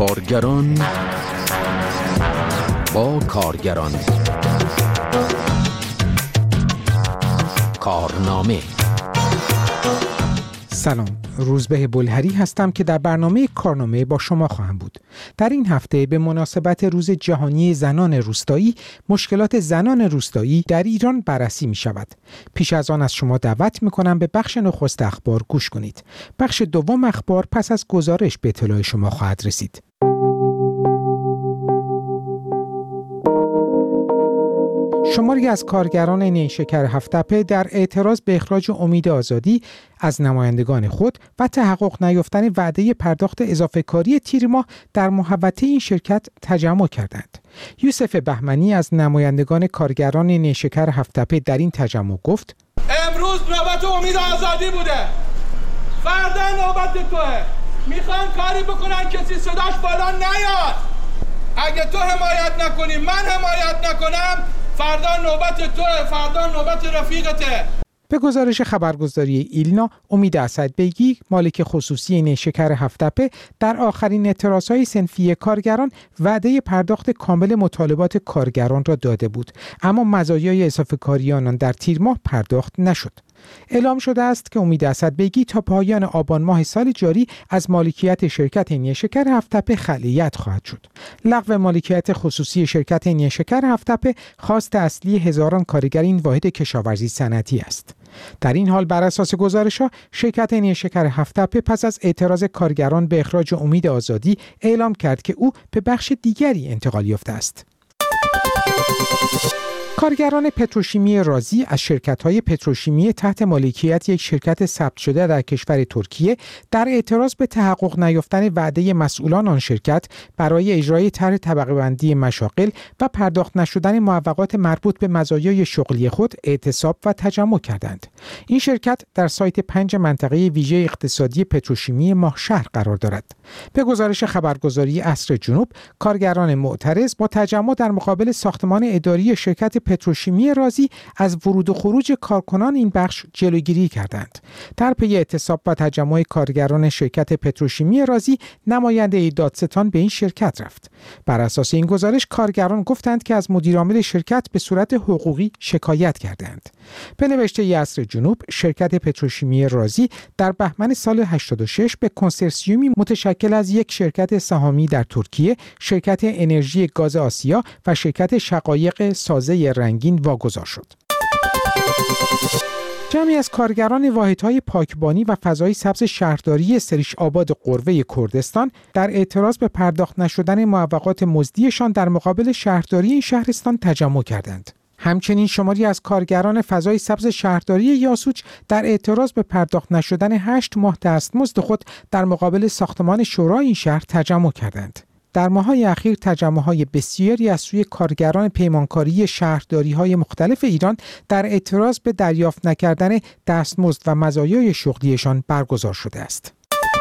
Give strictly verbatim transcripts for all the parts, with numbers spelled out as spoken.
کارگران با کارگران کارنامه. سلام، روزبه بلهری هستم که در برنامه کارنامه با شما خواهم بود. در این هفته به مناسبت روز جهانی زنان روستایی، مشکلات زنان روستایی در ایران بررسی می شود. پیش از آن از شما دعوت می کنم به بخش نخست اخبار گوش کنید. بخش دوم اخبار پس از گزارش به اطلاع شما خواهد رسید. شماری از کارگران نیشکر هفت‌تپه در اعتراض به اخراج امید آزادی از نمایندگان خود و تحقق نیافتن وعده پرداخت اضافه کاری تیر ماه در محوطه این شرکت تجمع کردند. یوسف بهمنی از نمایندگان کارگران نیشکر هفت‌تپه در این تجمع گفت: امروز نوبت امید آزادی بوده، فردا نوبت توه. میخوان کاری بکنن کسی صداش بالا نیاد. اگه تو حمایت نکنی، من حمایت نکنم، فردا نوبت توه، فردا نوبت رفیقته. به گزارش خبرگزاری ایلنا، امید اسدبگی، مالک خصوصی نیشکر هفت‌تپه، در آخرین اعتراضهای صنفی کارگران وعده پرداخت کامل مطالبات کارگران را داده بود، اما مزایای اضافه کاری آنان در تیر ماه پرداخت نشد. اعلام شده است که امید اسدبگی تا پایان آبان ماه سال جاری از مالکیت شرکت نیشکر هفت‌تپه خلیعت خواهد شد. لغو مالکیت خصوصی شرکت نیشکر هفت‌تپه خواست اصلی هزاران کارگر این واحد کشاورزی صنعتی است. در این حال بر اساس گزارش‌ها، شرکت نیشکر هفت‌تپه پس از اعتراض کارگران به اخراج امید آزادی اعلام کرد که او به بخش دیگری انتقال یافته است. کارگران پتروشیمی رازی از شرکت‌های پتروشیمی تحت مالکیت یک شرکت ثبت شده در کشور ترکیه در اعتراض به تحقق نیافتن وعده مسئولان آن شرکت برای اجرای طرح طبقه بندی مشاغل و پرداخت نشدن معوقات مربوط به مزایای شغلی خود اعتصاب و تجمع کردند. این شرکت در سایت پنج منطقه ویژه اقتصادی پتروشیمی ماهشهر قرار دارد. به گزارش خبرگزاری عصر جنوب، کارگران معترض با تجمع در مقابل ساختمان اداری شرکت پتروشیمی رازی از ورود و خروج کارکنان این بخش جلوگیری کردند. در پی اعتصاب و تجمع کارگران شرکت پتروشیمی رازی، نماینده دادستان به این شرکت رفت. بر اساس این گزارش، کارگران گفتند که از مدیرعامل شرکت به صورت حقوقی شکایت کردند. به نوشته عصر جنوب، شرکت پتروشیمی رازی در بهمن سال هشتاد و شش به کنسرسیومی متشکل از یک شرکت سهامی در ترکیه، شرکت انرژی گاز آسیا و شرکت شقایق سازه رنگین واگذار شد. جمعی از کارگران واحدهای پاکبانی و فضای سبز شهرداری سریش آباد قروه کردستان در اعتراض به پرداخت نشدن معوقات مزدیشان در مقابل شهرداری این شهرستان تجمع کردند. همچنین شماری از کارگران فضای سبز شهرداری یاسوج در اعتراض به پرداخت نشدن هشت ماه دستمزد خود در مقابل ساختمان شورای این شهر تجمع کردند. در ماه‌های اخیر تجمع‌های بسیاری از سوی کارگران پیمانکاری شهرداری‌های مختلف ایران در اعتراض به دریافت نکردن دستمزد و مزایای شغلیشان برگزار شده است.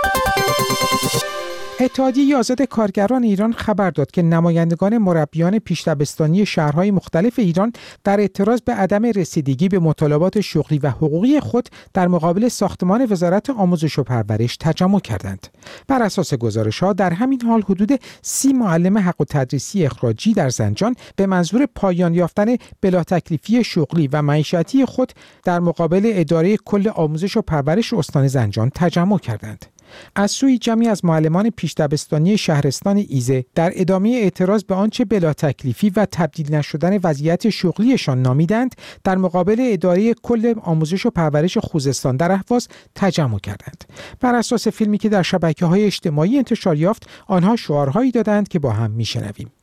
اتحادیه آزاد کارگران ایران خبر داد که نمایندگان مربیان پیش‌دبستانی شهرهای مختلف ایران در اعتراض به عدم رسیدگی به مطالبات شغلی و حقوقی خود در مقابل ساختمان وزارت آموزش و پرورش تجمع کردند. بر اساس گزارش‌ها، در همین حال حدود سی معلم حق التدریسی اخراجی در زنجان به منظور پایان یافتن بلا تکلیفی شغلی و معیشتی خود در مقابل اداره کل آموزش و پرورش استان زنجان تجمع کردند. از سوی جمعی از معلمان پیش‌دبستانی شهرستان ایزه در ادامه اعتراض به آنچه بلا تکلیفی و تبدیل نشدن وضعیت شغلیشان نامیدند، در مقابل اداره کل آموزش و پرورش خوزستان در اهواز تجمع کردند. بر اساس فیلمی که در شبکه‌های اجتماعی انتشار یافت، آنها شعارهایی دادند که با هم میشنویم.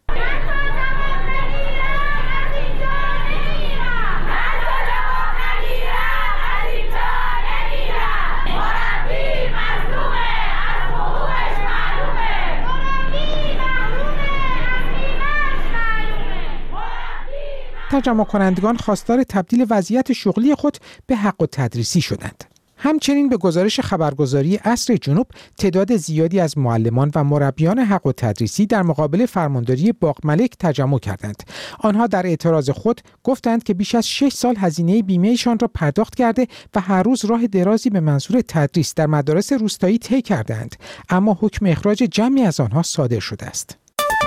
تجمع کنندگان خواستار تبدیل وضعیت شغلی خود به حق التدریسی شدند. همچنین به گزارش خبرگزاری عصر جنوب تعداد زیادی از معلمان و مربیان حق و تدریسی در مقابل فرمانداری باغ ملک تجمع کردند. آنها در اعتراض خود گفتند که بیش از شش سال هزینه بیمه‌شان را پرداخت کرده و هر روز راه درازی به منظور تدریس در مدارس روستایی طی کردند، اما حکم اخراج جمعی از آنها صادر شده است.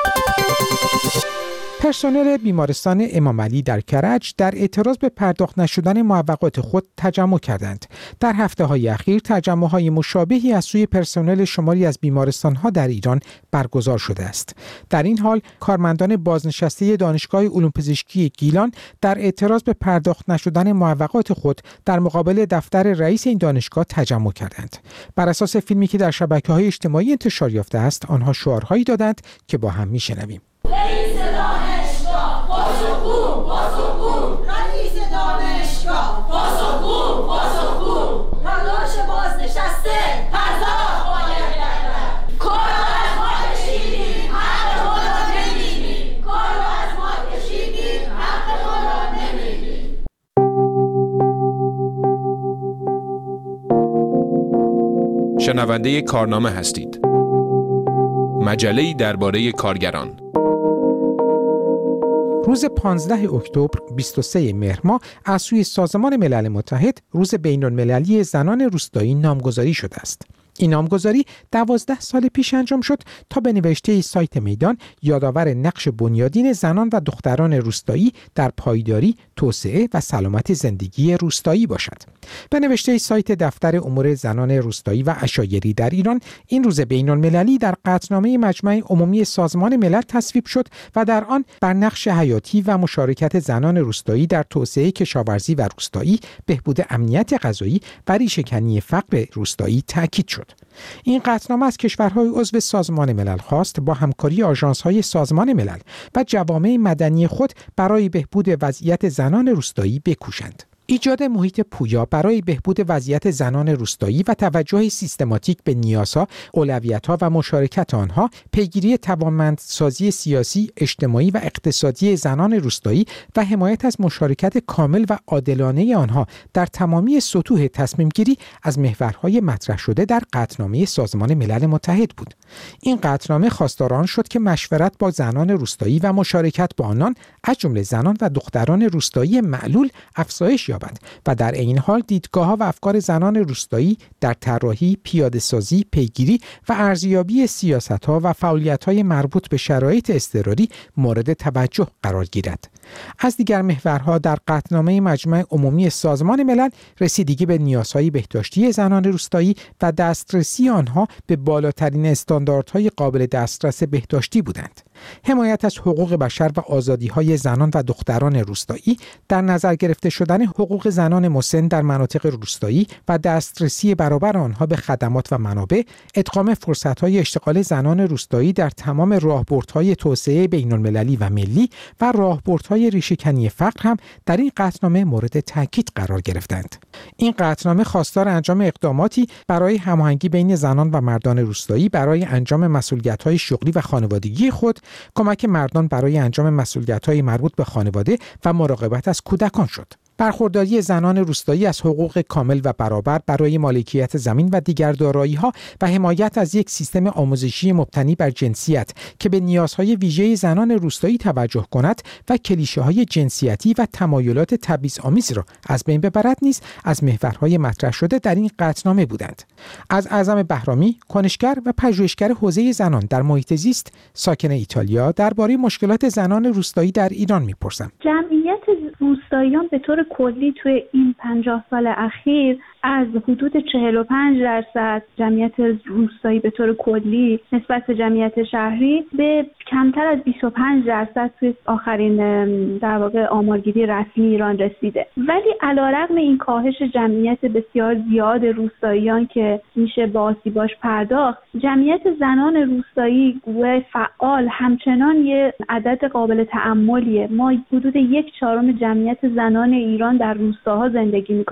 پرسنل بیمارستان امام علی در کرج در اعتراض به پرداخت نشدن معوقات خود تجمع کردند. در هفته‌های اخیر تجمع‌های مشابهی از سوی پرسنل شماری از بیمارستان‌ها در ایران برگزار شده است. در این حال کارمندان بازنشسته دانشگاه علوم پزشکی گیلان در اعتراض به پرداخت نشدن معوقات خود در مقابل دفتر رئیس این دانشگاه تجمع کردند. بر اساس فیلمی که در شبکه‌های اجتماعی انتشار یافته است، آنها شعارهایی دادند که با هم می‌شنویم. رئیس دانشگاه پاسخگو پاسخگو رئیس دانشگاه پاسخگو پاسخگو تلاش بازنشسته پرداخت باید گردد. کار رو از ما کشیدیم حق ما را نمیدیم. کار رو از ما کشیدیم حق ما را نمیدیم. شنونده کارنامه هستید. مجله‌ای درباره کارگران. روز پانزده اکتبر بیست و سوم مهر ماه از سوی سازمان ملل متحد روز بین‌المللی زنان روستایی نامگذاری شده است. این نامگذاری دوازده سال پیش انجام شد تا به نوشته سایت میدان یادآور نقش بنیادین زنان و دختران روستایی در پایداری، توسعه و سلامت زندگی روستایی باشد. به نوشته سایت دفتر امور زنان روستایی و عشایری در ایران، این روز بین‌المللی در قطعنامه مجمع عمومی سازمان ملل تصویب شد و در آن بر نقش حیاتی و مشارکت زنان روستایی در توسعه کشاورزی و روستایی، بهبود امنیت غذایی و ریشه‌کنی فقر روستایی تاکید شد. این قطعنامه از کشورهای عضو سازمان ملل خواست با همکاری آژانس‌های سازمان ملل و جوامع مدنی خود برای بهبود وضعیت زنان روستایی بکوشند. ایجاد محیط پویا برای بهبود وضعیت زنان روستایی و توجه سیستماتیک به نیازها، اولویت‌ها و مشارکت آنها، پیگیری توانمندسازی سیاسی، اجتماعی و اقتصادی زنان روستایی و حمایت از مشارکت کامل و عادلانه آنها در تمامی سطوح تصمیم‌گیری از محورهای مطرح شده در قطعنامه سازمان ملل متحد بود. این قطعنامه خواستار آن شد که مشورت با زنان روستایی و مشارکت با آنان از جمله زنان و دختران روستایی معلول افزایش یابد و در این حال دیدگاه‌ها و افکار زنان روستایی در طراحی، پیاده‌سازی، پیگیری و ارزیابی سیاست‌ها و فعالیت‌های مربوط به شرایط اضطراری مورد توجه قرار گیرد. از دیگر محورها در قطعنامه مجمع عمومی سازمان ملل رسیدگی به نیازهای بهداشتی زنان روستایی و دسترسی آنها به بالاترین استانداردهای قابل دسترس بهداشتی بودند. حمایت از حقوق بشر و آزادی‌های زنان و دختران روستایی، در نظر گرفته شدن حقوق زنان مسن در مناطق روستایی و دسترسی برابر آنها به خدمات و منابع، ادغام فرصت‌های اشتغال زنان روستایی در تمام راهبردهای توسعه بین‌المللی و ملی و راهبردهای ریشه‌کنی فقر هم در این قطعنامه مورد تاکید قرار گرفتند. این قطعنامه خواستار انجام اقداماتی برای هماهنگی بین زنان و مردان روستایی برای انجام مسئولیت‌های شغلی و خانوادگی خود، کمک مردان برای انجام مسئولیت‌های مربوط به خانواده و مراقبت از کودکان شد. برخورداری زنان روستایی از حقوق کامل و برابر برای مالکیت زمین و دیگر دارایی‌ها و حمایت از یک سیستم آموزشی مبتنی بر جنسیت که به نیازهای ویژه زنان روستایی توجه کند و کلیشه‌های جنسیتی و تمایلات تبعیض‌آمیز را از بین ببرد نیز از محورهای مطرح شده در این قطعنامه بودند. از اعظم بهرامی، کنشگر و پژوهشگر حوزه زنان در محیط زیست ساکن ایتالیا درباره مشکلات زنان روستایی در ایران می‌پرسم. جمعیت روستاییان به طور کلی توی این پنجاه سال اخیر از حدود چهل و پنج درصد جمعیت روستایی به طور کلی نسبت به جمعیت شهری به کمتر از بیست و پنج درصد توی آخرین در واقع آمارگیری رسمی ایران رسیده. ولی علیرغم این کاهش جمعیت بسیار زیاد روستاییان که میشه با آسیباش پرداخت، جمعیت زنان روستایی و فعال همچنان یه عدد قابل تأملیه. ما حدود یک چهارم جمعیت زنان ایران در روستاها زندگی میکنن.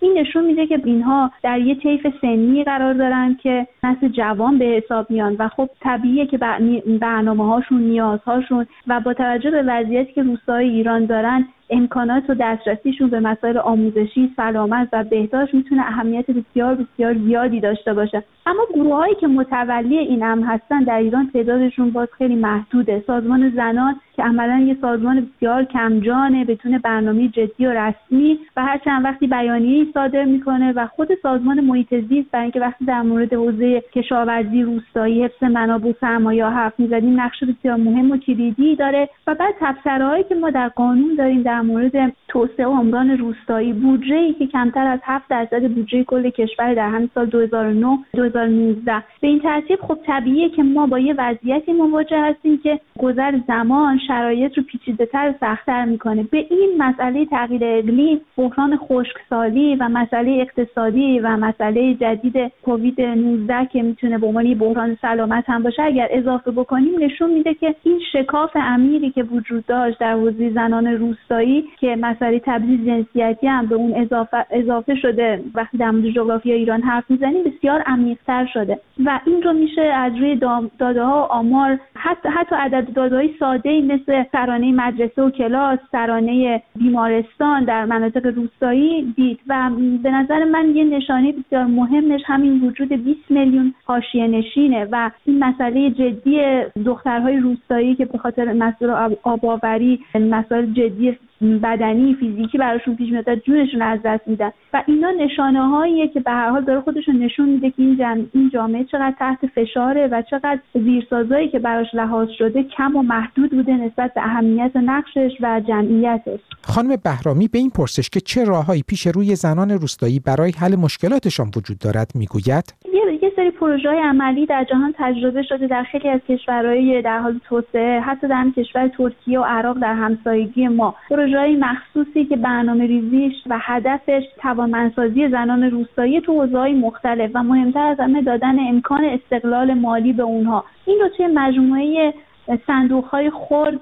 این نشون میده که اینها در یه طیف سنی قرار دارن که نسل جوان به حساب میان و خب طبیعیه که برنامه‌هاشون، نیازهاشون و با توجه به وضعیتی که روستاهای ایران دارن امکانات و دسترسیشون به مسائل آموزشی، سلامت و بهداشت میتونه اهمیت بسیار بسیار زیادی داشته باشه. اما گروه‌هایی که متولی این امر هستن در ایران تعدادشون باز خیلی محدوده. سازمان زنان که عملاً یه سازمان بسیار کمجانه بدون برنامه جدی و رسمی و هر چند وقتی بیانیه‌ای صادر میکنه و خود سازمان محیط زیست، برای اینکه وقتی در مورد حوزه کشاورزی روستایی، حفظ منابع و سرمایه حرف می‌زدیم، نقش بسیار مهم و کلیدی داره. و بعد تبصره‌هایی که ما در قانون داریم در مورد توسعه و عمران روستایی، بودجه‌ای که کمتر از هفت درصد بودجه کل کشور در همین سال دو هزار و نه دو هزار و نوزده، به این ترتیب خب طبیعیه که ما با یه وضعیتی مواجه هستیم که گذر زمان شرایط رو پیچیده‌تر و سخت‌تر میکنه. به این مسئله تغییر اقلیم، بحران خشکسالی و مسئله اقتصادی و مسئله جدید کووید نوزده که میتونه به عنوان بحران سلامت هم باشه اگر اضافه بکنیم، نشون میده که این شکاف عمیقی که وجود داشت در حوزه زنان روستایی که مسئله تبعیض جنسیتی هم به اون اضافه اضافه شده، وقتی در مورد جغرافی ایران حرف میزنیم بسیار عمیق‌تر شده و این رو میشه از روی داده‌ها و آمار، حتی حتی عدد داده‌های ساده‌ای مثل سرانه مدرسه و کلاس، سرانه بیمارستان در مناطق روستایی دید. و به نظر من یه نشانه بسیار مهمش همین وجود بیست میلیون حاشیه نشینه و این مسئله جدی دخترهای روستایی که به خاطر مسائل آب‌آوری، مسائل جدی بدنی فیزیکی براشون پیش میاد، جونشون از دست میدن و اینا نشانه‌هاییه که به هر حال داره خودشون نشون میده که این جمع این جامعه چقدر تحت فشاره و چقدر زیرسازایی که براش لحاظ شده کم و محدود بوده نسبت به اهمیت نقشش و جمعیتش. خانم بهرامی به این پرسش که چه راههایی پیش روی زنان روستایی برای حل مشکلاتشان وجود دارد میگوید: یه سری پروژه‌های عملی در جهان تجربه شده در خیلی از کشورهای در حال توسعه، حتی در کشور ترکیه و عراق در همسایگی ما، پروژه‌های مخصوصی که برنامه‌ریزیش و هدفش توانمندسازی زنان روستایی تو حوزه‌های مختلف و مهمتر از همه دادن امکان استقلال مالی به اونها. این رو توی مجموعه صندوق‌های خرد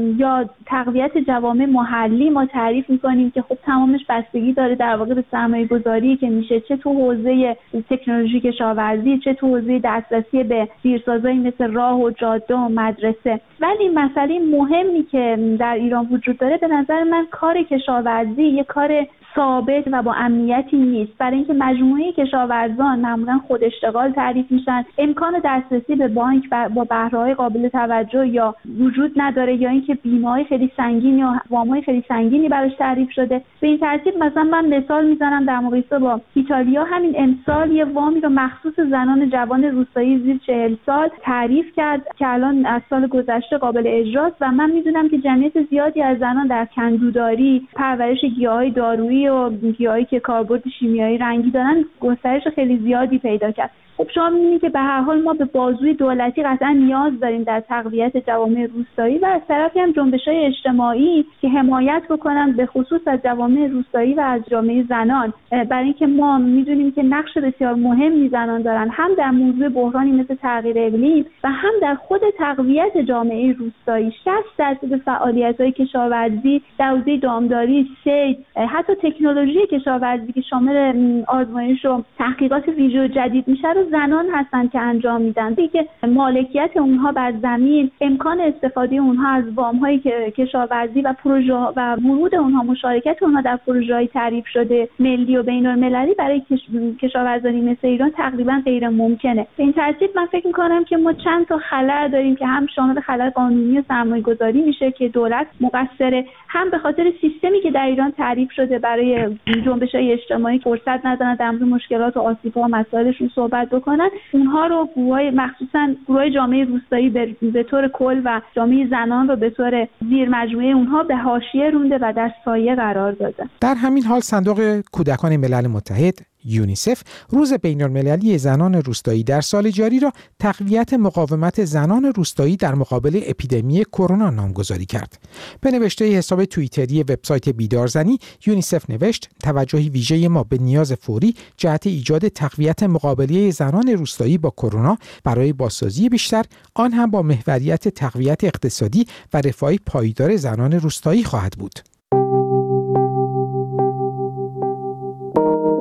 یا تقویت جوامع محلی ما تعریف می‌کنیم که خب تمامش بستگی داره در واقع به سرمایه‌گذاری که میشه، چه تو حوزه تکنولوژی کشاورزی، چه تو حوزه دسترسی به زیرسازایی مثل راه و جاده و مدرسه. ولی مسئله مهمی که در ایران وجود داره به نظر من کار کشاورزی یک کار ثابت و با امنیتی نیست، برای اینکه مجموعه کشاورزان معمولا خود اشتغال تعریف میشن، امکان دسترسی به بانک با بهره‌های قابل توجه یا وجود نداره یا اینکه بیمه‌های خیلی سنگین یا وام‌های خیلی سنگینی براش تعریف شده. به این ترتیب مثلا من مثال میزنم در مقایسه با ایتالیا، همین امسال یه وامی رو مخصوص زنان جوان روستایی زیر چهل سال تعریف کرد که الان از سال گذشته قابل اجراست و من میدونم که جمعیت زیادی از زنان در کندوداری، پرورش گیاهای دارویی و گیاهایی که کاربرد شیمیایی رنگی دارن گسترش خیلی زیادی پیدا کرد. خب شما می‌بینید که به هر حال ما به بازوی دولتی قطعا نیاز داریم در تقویت جوامع روستایی و از طرفی هم جنبش‌های اجتماعی که حمایت بکنن به خصوص از جوامع روستایی و از جامعه زنان، برای اینکه ما می‌دونیم که نقش بسیار مهمی زنان دارن، هم در موضوع بحرانی مثل تغییر اقلیم و هم در خود تقویت جامعه روستایی. شصت درصد فعالیت‌های کشاورزی در حوزه دامداری، صید، حتی تکنولوژی کشاورزی که شامل آزمایش و تحقیقات ویژه جدید میشه رو زنان هستن که انجام میدن. دیگه مالکیت اونها بر زمین، امکان استفاده اونها از وام‌های کشاورزی و پروژه و ورود اونها، مشارکت اونها در پروژه‌های تعریف شده ملی و بین‌المللی برای کشاورزانی مثل ایران تقریبا غیر ممکنه. به این ترتیب من فکر می‌کنم که ما چند تا خلأ داریم که هم شامل خلأ قانونی و سرمایه‌گذاری میشه که دولت مقصره، هم به خاطر سیستمی که در ایران تعریف شده برای جنبش‌های اجتماعی فرصت ندارن در مورد مشکلات و آسیب‌ها و مسائلشون صحبت بکنن. اونها رو گروهای مخصوصا گروهای جامعه روستایی به طور کل و جامعه زنان رو به طور زیر مجموعه اونها به حاشیه رونده و در سایه قرار داده. در همین حال صندوق کودکان ملل متحد یونیسف روز بین‌المللی زنان روستایی در سال جاری را تقویت مقاومت زنان روستایی در مقابل اپیدمی کرونا نامگذاری کرد. به نوشته حساب توییتری وبسایت بیدارزنی، یونیسف نوشت: توجه ویژه ما به نیاز فوری جهت ایجاد تقویت مقابله زنان روستایی با کرونا برای بازسازی بیشتر، آن هم با محوریت تقویت اقتصادی و رفاه پایدار زنان روستایی خواهد بود.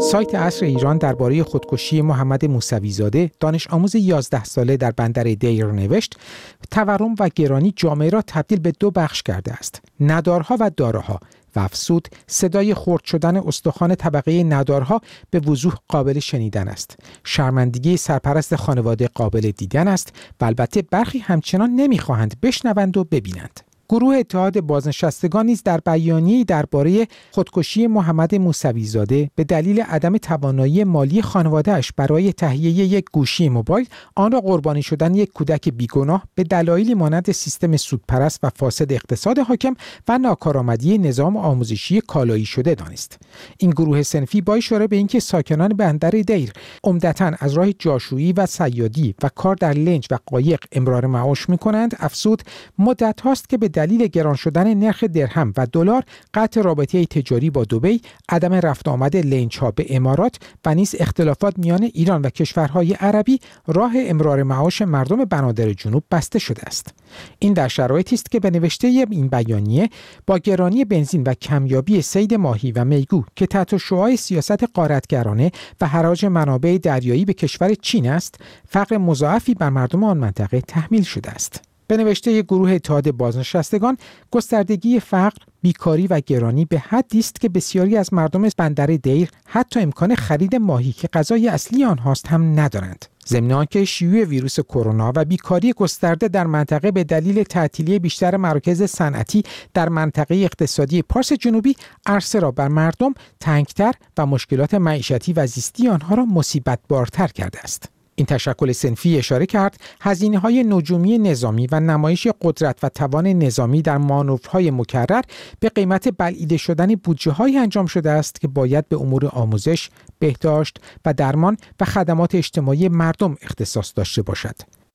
سایت عصر ایران درباره خودکشی محمد موسوی‌زاده دانش آموز یازده ساله در بندر دیر نوشت: تورم و گرانی جامعه را تبدیل به دو بخش کرده است، ندارها و دارها، و افزود صدای خرد شدن استخوان طبقه ندارها به وضوح قابل شنیدن است. شرمندگی سرپرست خانواده قابل دیدن است و البته برخی همچنان نمی‌خواهند بشنوند و ببینند. گروه اتحاد بازنشستگان نیز در بیانیه‌ای درباره خودکشی محمد موسوی‌زاده به دلیل عدم توانایی مالی خانواده‌اش برای تهیه یک گوشی موبایل آن را قربانی شدن یک کودک بیگناه به دلایلی مانند سیستم سودپرست و فاسد اقتصاد حاکم و ناکارآمدی نظام آموزشی کالایی شده دانست. این گروه صنفی با اشاره به اینکه ساکنان بندر دیر عمدتاً از راه جاشویی و صیادی و کار در لنج و قایق امرار معاش می‌کنند، افزود مدت هاست که به دلیل گران شدن نرخ درهم و دلار، قطع رابطه تجاری با دبی، عدم رفت آمد لنج‌ها به امارات و نیز اختلافات میان ایران و کشورهای عربی راه امرار معاش مردم بنادر جنوب بسته شده است. این در شرایطی است که به نوشته این بیانیه با گرانی بنزین و کمیابی صید ماهی و میگو که تحت شعاع سیاست غارتگرانه و حراج منابع دریایی به کشور چین است، فقر مضاعفی بر مردم آن منطقه تحمیل شده است. به نوشته گروه اتحاد بازنشستگان، گستردگی فقر، بیکاری و گرانی به حدی است که بسیاری از مردم بندر دیر حتی امکان خرید ماهی که غذای اصلی آنهاست هم ندارند. ضمن آنکه شیوع ویروس کرونا و بیکاری گسترده در منطقه به دلیل تعطیلی بیشتر مراکز صنعتی در منطقه اقتصادی پارس جنوبی عرصه را بر مردم تنگتر و مشکلات معیشتی و زیستی آنها را مصیبت بارتر کرده است. این تشکل صنفی اشاره کرد هزینه‌های نجومی نظامی و نمایش قدرت و توان نظامی در مانورهای مکرر به قیمت بلعیده شدن بودجه‌های انجام شده است که باید به امور آموزش، بهداشت و درمان و خدمات اجتماعی مردم اختصاص داشته باشد.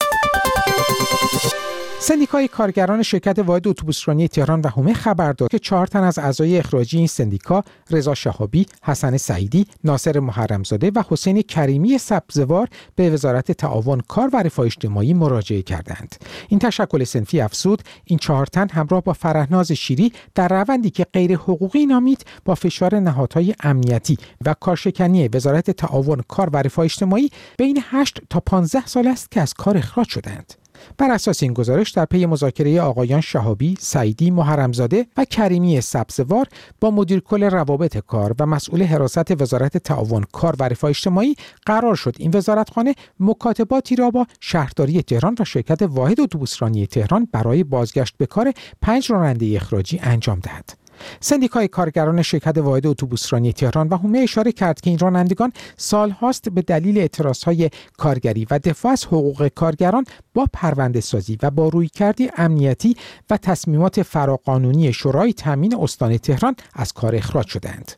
سندیکای کارگران شرکت واحد اتوبوسرانی تهران و حومه خبر داد که چهار تن از اعضای اخراجی این سندیکا، رضا شهابی، حسن سعیدی، ناصر محرمزاده و حسین کریمی سبزوار، به وزارت تعاون کار و رفاه اجتماعی مراجعه کردند. این تشکل صنفی افزود این چهار تن همراه با فرهناز شیری در روندی که غیر حقوقی نامید با فشار نهادهای امنیتی و کارشکنی وزارت تعاون کار و رفاه اجتماعی بین هشت تا پانزده سال است که از کار اخراج شدند. بر اساس این گزارش در پی مذاکره آقایان شهابی، سعیدی، محرمزاده و کریمی سبزوار با مدیر کل روابط کار و مسئول حراست وزارت تعاون کار و رفاه اجتماعی قرار شد این وزارتخانه مکاتباتی را با شهرداری تهران و شرکت واحد اتوبوسرانی تهران برای بازگشت به کار پنج راننده اخراجی انجام دهد. سندیکای کارگران شرکت واحد اتوبوسرانی تهران و حومه اشاره کرد که این رانندگان سالهاست به دلیل اعتراضهای کارگری و دفاع از حقوق کارگران با پرونده سازی و با رویکردی امنیتی و تصمیمات فراقانونی شورای تامین استان تهران از کار اخراج شدند.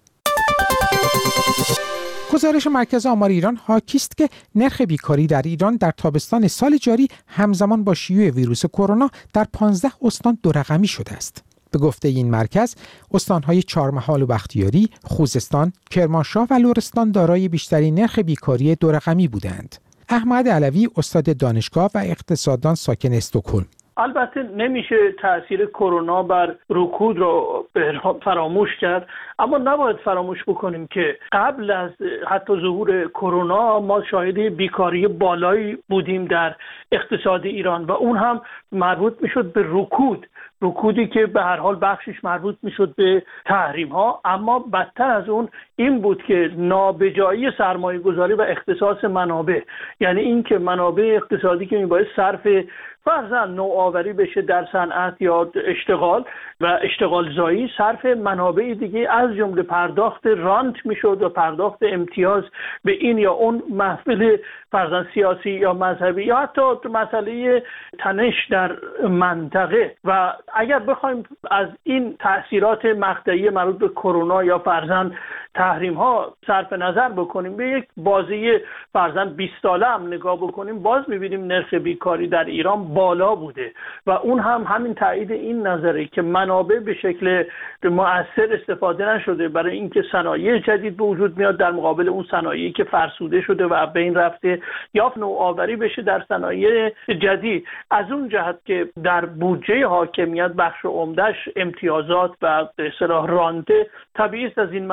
گزارش مرکز آمار ایران حاکی است که نرخ بیکاری در ایران در تابستان سال جاری همزمان با شیوع ویروس کرونا در پانزده استان دو رقمی شده است. به گفته این مرکز، استان‌های چهارمحال و بختیاری، خوزستان، کرمانشاه و لرستان دارای بیشترین نرخ بیکاری دو رقمی بودند. احمد علوی، استاد دانشگاه و اقتصاددان ساکن استکهلم: البته نمیشه تأثیر کرونا بر رکود رو فراموش کرد، اما نباید فراموش بکنیم که قبل از حتی ظهور کرونا ما شاهد بیکاری بالایی بودیم در اقتصاد ایران و اون هم مربوط میشد به رکود رکودی که به هر حال بخشش مربوط میشد به تحریم ها، اما بدتر از اون این بود که نابجایی سرمایه گذاری و اختصاص منابع، یعنی این که منابع اقتصادی که میباید صرف فرضاً نوآوری بشه در صنعت یا اشتغال و اشتغال زایی، صرف منابع دیگه از جمله پرداخت رانت میشد و پرداخت امتیاز به این یا اون محفل فرضاً سیاسی یا مذهبی یا حتی مسئله تنش در منطقه. و اگر بخوایم از این تأثیرات مقطعی مربوط به کرونا یا فرضاً تحریم ها صرف نظر بکنیم، به یک بازی فرضاً بیست ساله هم نگاه بکنیم، باز می‌بینیم نرخ بیکاری در ایران بالا بوده و اون هم همین تایید این نظره که منابع به شکل مؤثر استفاده نشده برای اینکه صنایع جدید به وجود میاد در مقابل اون صنایعی که فرسوده شده و بین رفته یا نوآوری بشه در صنایع جدید. از اون جهت که در بودجه حاکمیت بخش عمده‌اش امتیازات و به اصطلاح رانته، طبیعی است از این منابع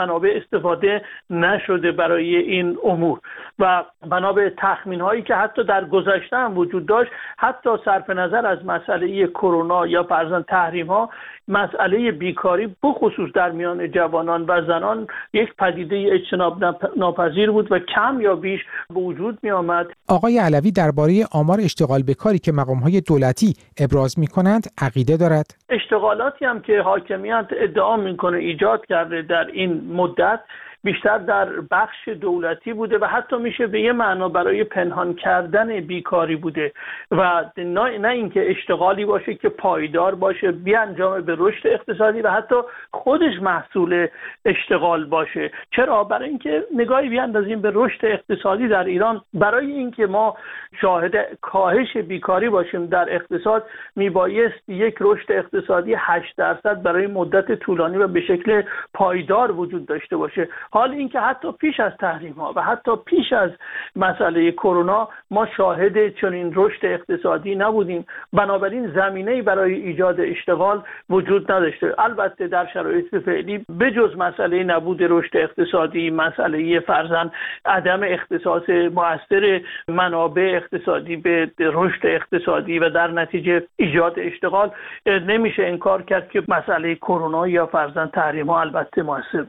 استفاده نشده برای این امور و بنا به تخمین هایی که حتی در گذشته هم وجود داشت، حتی صرف نظر از مسئله کرونا یا فرضاً تحریم ها، مسئله بیکاری بخصوص در میان جوانان و زنان یک پدیده اجتناب ناپذیر بود و کم یا بیش به وجود می آمد. آقای علوی درباره آمار اشتغال به کاری که مقام‌های دولتی ابراز می‌کنند عقیده دارد؟ اشتغالاتی هم که حاکمیت ادعا می‌کنه ایجاد کرده در این مدت بیشتر در بخش دولتی بوده و حتی میشه به یه معنا برای پنهان کردن بیکاری بوده و نه, نه اینکه اشتغالی باشه که پایدار باشه، بیانجامه به رشد اقتصادی و حتی خودش محصول اشتغال باشه. چرا؟ برای اینکه نگاهی بیاندازیم به رشد اقتصادی در ایران، برای اینکه ما شاهد کاهش بیکاری باشیم در اقتصاد میبایست یک رشد اقتصادی هشت درصد برای مدت طولانی و به شکل پایدار وجود داشته باشه. حال اینکه حتی پیش از تحریم ها و حتی پیش از مسئله کرونا ما شاهد چنین رشد اقتصادی نبودیم، بنابراین زمینه‌ای برای ایجاد اشتغال وجود نداشته. البته در شرایط فعلی بجز مسئله نبود رشد اقتصادی، مسئله فرضاً عدم اختصاص مؤثر منابع اقتصادی به رشد اقتصادی و در نتیجه ایجاد اشتغال، نمیشه انکار کرد که مسئله کرونا یا فرضاً تحریم ها البته مؤثر.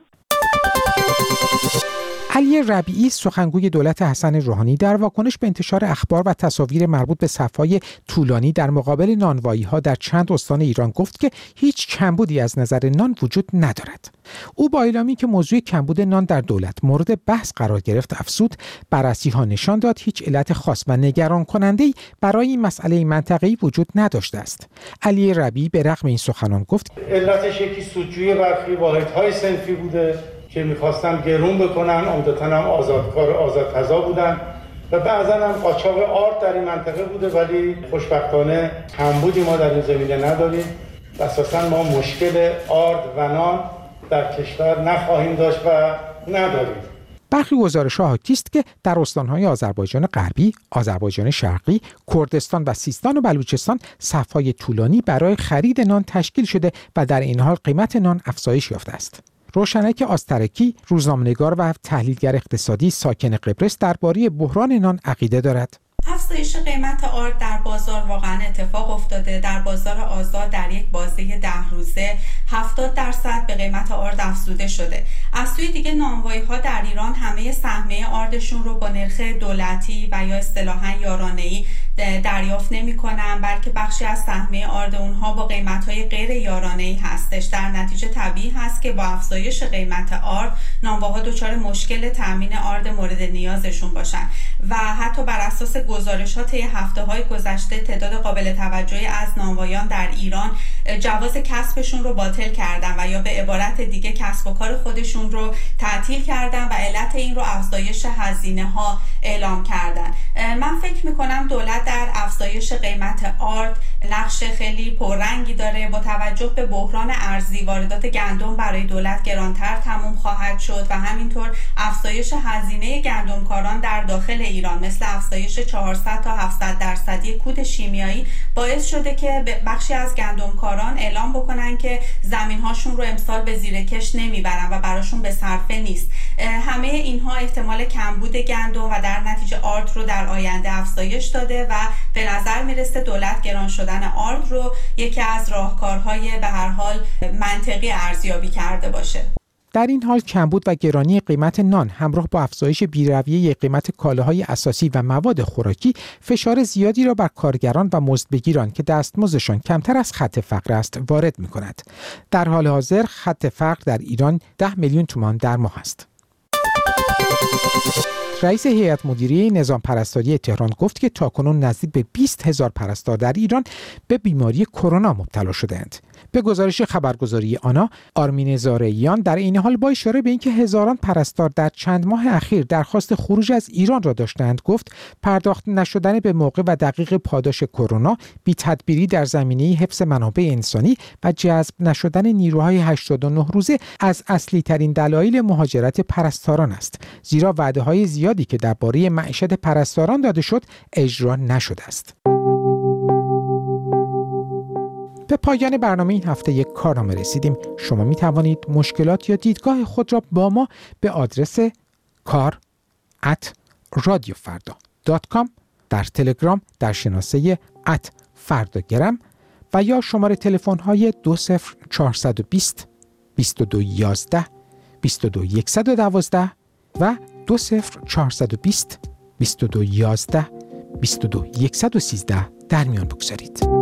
علی ربیعی سخنگوی دولت حسن روحانی در واکنش به انتشار اخبار و تصاویر مربوط به صف‌های طولانی در مقابل نانوایی‌ها در چند استان ایران گفت که هیچ کمبودی از نظر نان وجود ندارد. او با اعلامی که موضوع کمبود نان در دولت مورد بحث قرار گرفت افزود بررسی‌ها نشان داد هیچ علت خاص و نگران کننده‌ای برای این مسئله منطقه‌ای وجود نداشته است. علی ربیعی به رغم این سخنان گفت علتش یکی سودجویی برخی واحدهای صنفی بوده که می‌خواستن گرون بکنن، عمدتاً هم آزادکار آزادتزا بودن و بعضاً هم قاچاق آرد در این منطقه بوده، ولی خوشبختانه کمبودی ما در این زمینه نداریم و اساساً ما مشکل آرد و نان در کشور نخواهیم داشت و نداریم. برخی گزارش‌ها حاکی است که در استان‌های آذربایجان غربی، آذربایجان شرقی، کردستان و سیستان و بلوچستان صف‌های طولانی برای خرید نان تشکیل شده و در این حال قیمت نان افزایش یافته است. روشنک آسترکی، روزنامه‌نگار و تحلیلگر اقتصادی ساکن قبرس درباره بحران نان عقیده دارد. افزایش قیمت آرد در بازار واقعا اتفاق افتاده. در بازار آزاد در یک بازه ده روزه هفتاد درصد به قیمت آرد افزوده شده. از سوی دیگه نانوایی‌ها در ایران همه سهمیه آردشون رو با نرخ دولتی و یا اصطلاحاً یارانه‌ای دریافت نمی‌کنن، بلکه بخشی از سهمیه آرد اونها با قیمت‌های غیر یارانه‌ای هستش. در نتیجه طبیعی هست که با افزایش قیمت آرد نانواها دچار مشکل تامین آرد مورد نیازشون باشن و حتی بر اساس گزارش‌ها طی هفته‌های گذشته تعداد قابل توجهی از نانوایان در ایران جواز کسبشون رو باطل کردن و یا به عبارت دیگه کسب و کار خودشون رو تعطیل کردن و علت این رو افزایش هزینه‌ها اعلام کردن. من فکر می‌کنم دولت در افزایش قیمت آرد نقش خیلی پررنگی داره. با توجه به بحران ارزی واردات گندم برای دولت گرانتر تموم خواهد شد و همینطور افزایش هزینه گندمکاران در داخل ایران مثل افزایش چهارصد تا هفتصد درصدی کود شیمیایی باعث شده که بخشی از گندمکاران اعلام بکنن که زمین‌هاشون رو امسال به زیرکش نمیبرن و براشون به صرفه نیست. همه اینها احتمال کمبود گندم و در نتیجه آرد رو در آینده افزایش داده و به نظر میرسه دولت گران شدن آرد رو یکی از راهکارهای به هر حال منطقی ارزیابی کرده باشه. در این حال کمبود و گرانی قیمت نان همراه با افزایش بی‌رویه قیمت کالاهای اساسی و مواد خوراکی فشار زیادی را بر کارگران و مزدبگیران که دستمزدشان کمتر از خط فقر است وارد می‌کند. در حال حاضر خط فقر در ایران ده میلیون تومان در ماه است. رئیس هیئت مدیره نظام پرستاری تهران گفت که تاکنون نزدیک به بیست هزار پرستار در ایران به بیماری کرونا مبتلا شده‌اند. به گزارش خبرگزاری آنا، آرمین زارعیان در این حال با اشاره به اینکه هزاران پرستار در چند ماه اخیر درخواست خروج از ایران را داشتند گفت پرداخت نشدن به موقع و دقیق پاداش کرونا، بی‌تدبیری در زمینه حفظ منابع انسانی و جذب نشدن نیروهای هشتاد و نه روزه از اصلی ترین دلایل مهاجرت پرستاران است، زیرا وعده‌های زیادی که درباره معیشت پرستاران داده شد اجرا نشده است. به پایان برنامه این هفته یک کارنامه رسیدیم. شما می توانید مشکلات یا دیدگاه خود را با ما به آدرس کار ات رادیو فردا دات کام در تلگرام در شناسه ات فرداگرم و یا شماره تلفن های دو صفر چهارصد و بیست بیست و دو یازده بیست و دو صد و دوازده و دو صفر چهارصد و بیست بیست و دو یازده بیست و دو صد و سیزده در میان بگذارید.